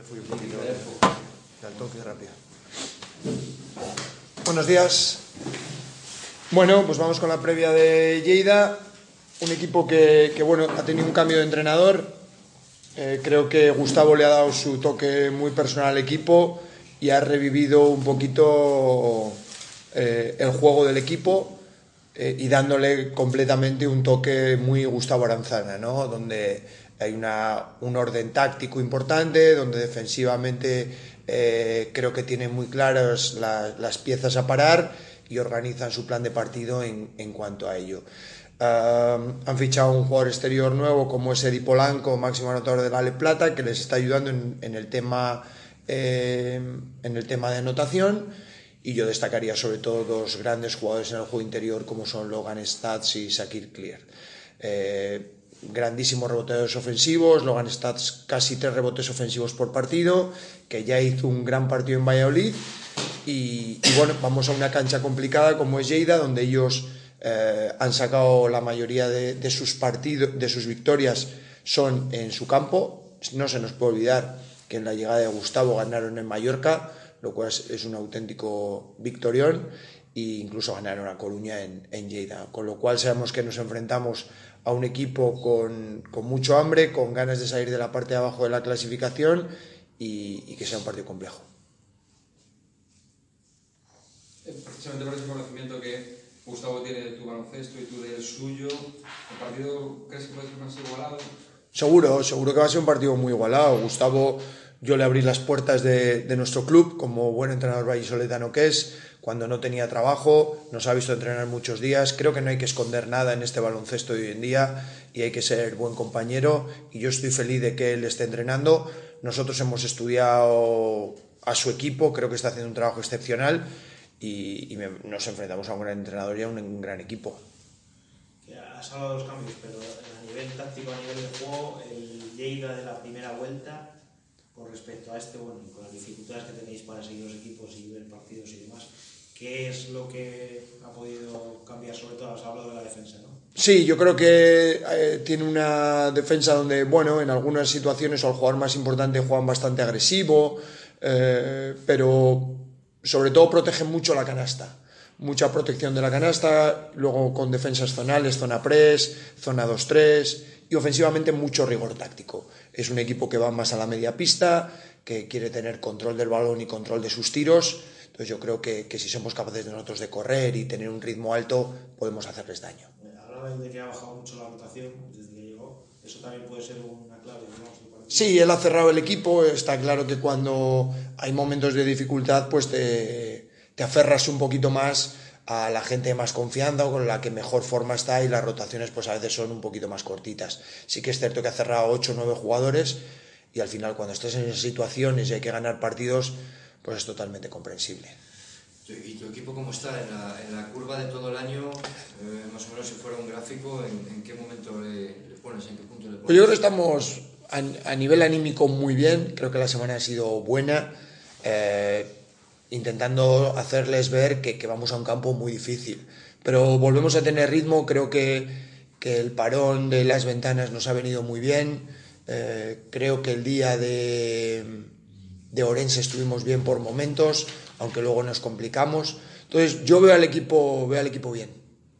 fui un poquito al toque rápido. Buenos días. Bueno, pues vamos con la previa de Lleida. Un equipo que bueno, ha tenido un cambio de entrenador. Creo que Gustavo le ha dado su toque muy personal al equipo y ha revivido un poquito el juego del equipo y dándole completamente un toque muy Gustavo Aranzana, ¿no? Donde hay un orden táctico importante, donde defensivamente creo que tienen muy claras las piezas a parar y organizan su plan de partido en cuanto a ello. Han fichado un jugador exterior nuevo como es Edi Polanco, máximo anotador del Ale Plata, que les está ayudando en el tema de anotación, y yo destacaría sobre todo dos grandes jugadores en el juego interior como son Logan Stats y Shakir Clear. Grandísimos reboteadores ofensivos. Logan Stats casi 3 rebotes ofensivos por partido, que ya hizo un gran partido en Valladolid, y bueno, vamos a una cancha complicada como es Lleida, donde ellos han sacado la mayoría de sus partidos, de sus victorias son en su campo. No se nos puede olvidar que en la llegada de Gustavo ganaron en Mallorca, lo cual es un auténtico victorión, e incluso ganaron a Coruña en Lleida, con lo cual sabemos que nos enfrentamos a un equipo con mucho hambre, con ganas de salir de la parte de abajo de la clasificación y que sea un partido complejo. Precisamente por ese conocimiento que Gustavo tiene de tu baloncesto y tú del suyo, ¿el partido crees que puede ser más igualado? Seguro que va a ser un partido muy igualado. Gustavo, yo le abrí las puertas de nuestro club como buen entrenador vallisoletano que es. Cuando no tenía trabajo, nos ha visto entrenar muchos días. Creo que no hay que esconder nada en este baloncesto de hoy en día y hay que ser buen compañero, y yo estoy feliz de que él esté entrenando. Nosotros hemos estudiado a su equipo, creo que está haciendo un trabajo excepcional, y nos enfrentamos a un gran entrenador y a un gran equipo. Has hablado de los cambios, pero a nivel táctico, a nivel de juego, el Lleida de la primera vuelta, con respecto a este, bueno, y con las dificultades que tenéis para seguir los equipos y ver partidos y demás, ¿qué es lo que ha podido cambiar? Sobre todo has hablado de la defensa, ¿no? Sí, yo creo que tiene una defensa donde, bueno, en algunas situaciones o el jugador más importante juegan bastante agresivo, pero sobre todo protegen mucho la canasta. Mucha protección de la canasta, luego con defensas zonales, zona press, zona 2-3, y ofensivamente mucho rigor táctico. Es un equipo que va más a la media pista, que quiere tener control del balón y control de sus tiros. Entonces yo creo que si somos capaces de nosotros de correr y tener un ritmo alto, podemos hacerles daño. Hablaba de que ha bajado mucho la rotación desde que llegó. Eso también puede ser una clave, digamos. Sí, él ha cerrado el equipo. Está claro que cuando hay momentos de dificultad, pues te aferras un poquito más a la gente de más confianza o con la que mejor forma está, y las rotaciones pues a veces son un poquito más cortitas. Sí que es cierto que ha cerrado 8 o 9 jugadores, y al final cuando estés en esas situaciones y hay que ganar partidos, pues es totalmente comprensible. ¿Y tu equipo cómo está en la curva de todo el año? Más o menos, si fuera un gráfico, ¿en qué momento le pones? ¿En qué punto le pones? Pues yo creo que estamos a nivel anímico muy bien. Creo que la semana ha sido buena, intentando hacerles ver que vamos a un campo muy difícil, pero volvemos a tener ritmo. Creo que el parón de las ventanas nos ha venido muy bien. Creo que el día de Orense estuvimos bien por momentos, aunque luego nos complicamos. Entonces yo veo al equipo bien.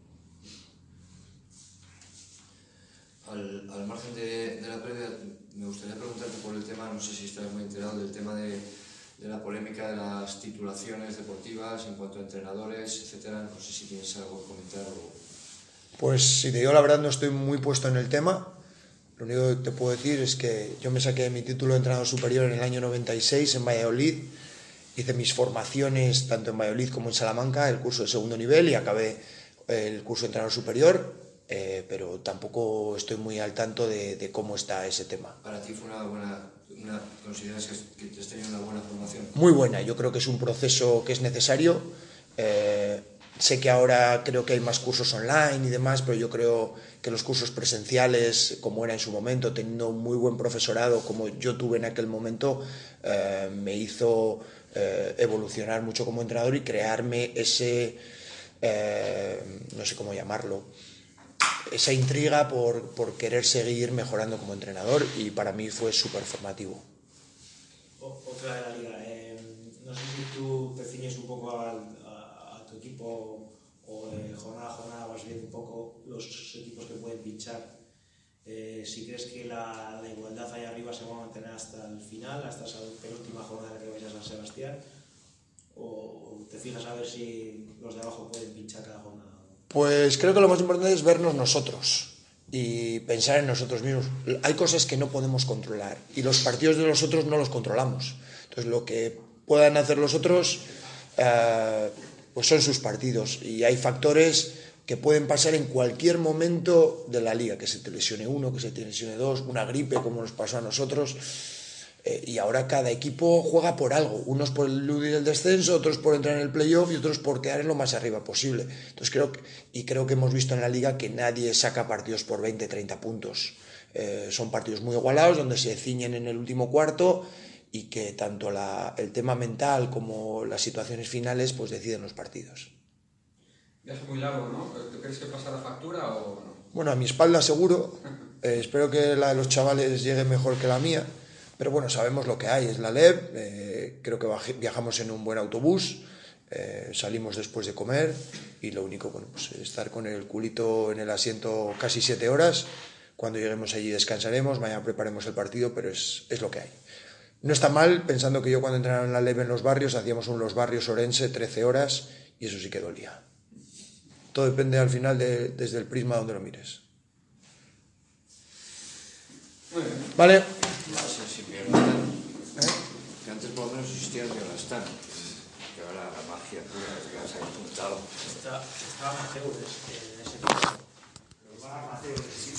Al margen de la previa, me gustaría preguntarte por el tema, no sé si estás muy enterado del tema de la polémica de las titulaciones deportivas en cuanto a entrenadores, etcétera. No sé si tienes algo que comentar Pues si te digo la verdad, no estoy muy puesto en el tema. Lo único que te puedo decir es que yo me saqué mi título de entrenador superior en el año 96 en Valladolid. Hice mis formaciones tanto en Valladolid como en Salamanca, el curso de segundo nivel, y acabé el curso de entrenador superior, pero tampoco estoy muy al tanto de cómo está ese tema. ¿Para ti fue consideras que has tenido una buena formación? Muy buena, yo creo que es un proceso que es necesario. Sé que ahora creo que hay más cursos online y demás, pero yo creo que los cursos presenciales, como era en su momento, teniendo un muy buen profesorado como yo tuve en aquel momento, me hizo evolucionar mucho como entrenador y crearme ese, no sé cómo llamarlo, esa intriga por querer seguir mejorando como entrenador, y para mí fue súper formativo. otra de la liga. No sé si tú te ciñes un poco a tu equipo o jornada a jornada vas viendo un poco los equipos que pueden pinchar. Si crees que la igualdad ahí arriba se va a mantener hasta el final, hasta esa penúltima jornada que vais a San Sebastián, o te fijas a ver si los de abajo pueden pinchar cada jornada. Pues creo que lo más importante es vernos nosotros y pensar en nosotros mismos. Hay cosas que no podemos controlar y los partidos de los otros no los controlamos. Entonces lo que puedan hacer los otros pues son sus partidos, y hay factores que pueden pasar en cualquier momento de la liga, que se te lesione uno, que se te lesione dos, una gripe como nos pasó a nosotros. Y ahora cada equipo juega por algo, unos por eludir el descenso, otros por entrar en el playoff y otros por quedar en lo más arriba posible. Entonces creo que hemos visto en la liga que nadie saca partidos por 20-30 puntos. Son partidos muy igualados donde se ciñen en el último cuarto y que tanto el tema mental como las situaciones finales pues deciden los partidos. Viaje muy largo, ¿no? ¿Te crees que pasa la factura o no? Bueno, a mi espalda seguro. Espero que la de los chavales llegue mejor que la mía. Pero bueno, sabemos lo que hay, es la LEB, creo que viajamos en un buen autobús, salimos después de comer y lo único, bueno, pues estar con el culito en el asiento casi 7 horas. Cuando lleguemos allí descansaremos, mañana preparemos el partido, pero es lo que hay. No está mal, pensando que yo cuando entrenaba en la LEB en los barrios, hacíamos un Los Barrios Orense 13 horas y eso sí que dolía. Todo depende al final desde el prisma donde lo mires. Muy bien. ¿Vale? Sí, que antes por lo menos existían que ahora están. Que ahora la magia pura es que las ha apuntado. Está amateurs en ese equipo. Los más amateurs